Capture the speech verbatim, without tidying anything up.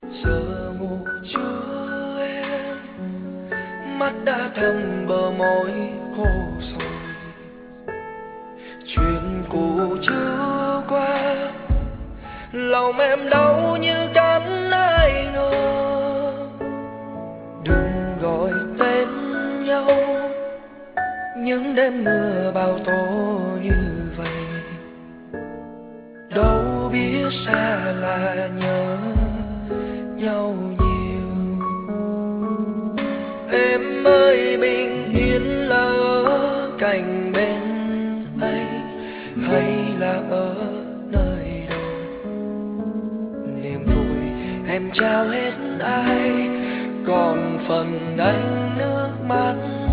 Giờ ngủ chưa em, mắt đã thâm bờ môi khô rồi. Chuyện cũ chưa qua, lòng em đau như cắn ai ngờ. Đừng gọi tên nhau những đêm mưa bao tố như vậy. Đâu biết xa là nhớ nhau nhiều. Em ơi bình yên là ở cạnh bên anh hay là ở nơi đâu? Niềm vui em trao hết ai, còn phần anh nước mắt